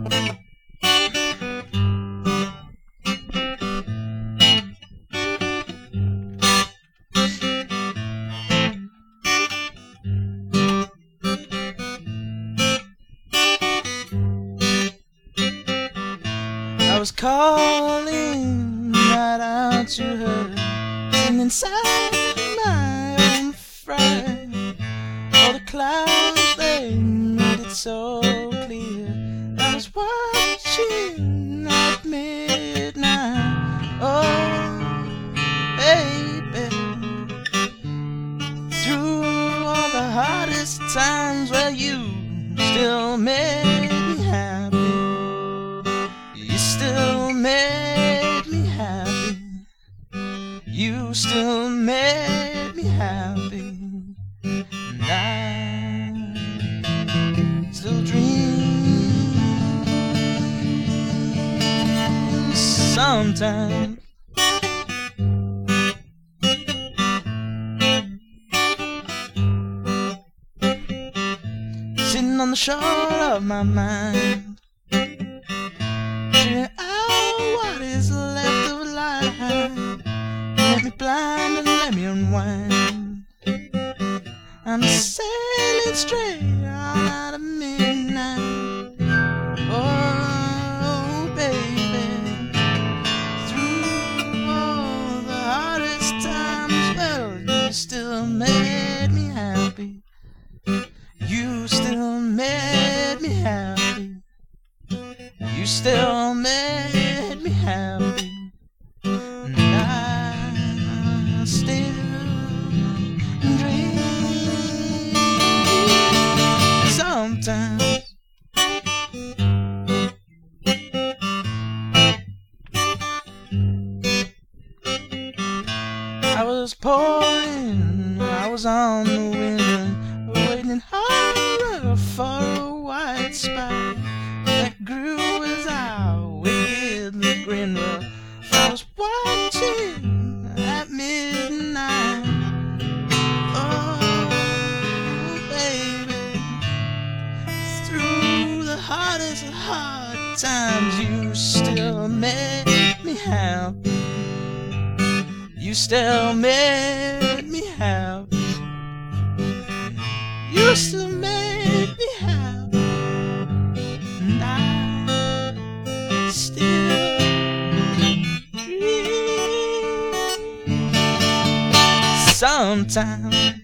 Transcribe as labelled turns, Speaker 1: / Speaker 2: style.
Speaker 1: I was calling right out to her, and inside my own fright, all the clouds they made it so clear. I was watching at midnight, oh baby, through all the hardest times where you still made me happy. You still made me happy. You still made me happy. And I still dream sometimes. Sitting on the shore of my mind, what is left of life. Let me blind and let me unwind. I'm sailing straight on out of midnight, oh baby, through all the hardest times. Well, you still made me happy. You still made me happy. You still made me happy. And I still dream sometimes. I was pouring, I was on the wind, waiting hard for a white spot that grew as I wickedly grinned. Well, I was watching at midnight, oh baby, through the hardest of hard times. You still made me happy. You still made me happy. You still made me happy. And I still dream sometimes.